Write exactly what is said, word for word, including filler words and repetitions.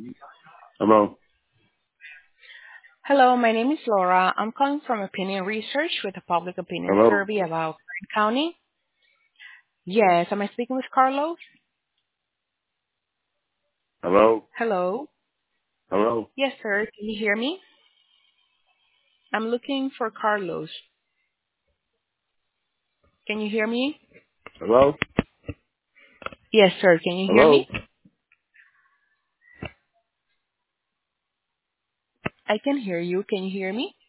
Hello. Hello, my name is Laura. I'm calling from Opinion Research with a public opinion Hello. survey about Kern County. Yes, am I speaking with Carlos? Hello. Hello. Hello. Yes, sir. Can you hear me? I'm looking for Carlos. Can you hear me? Hello. Yes, sir. Can you hear Hello. me? I can hear you. Can you hear me?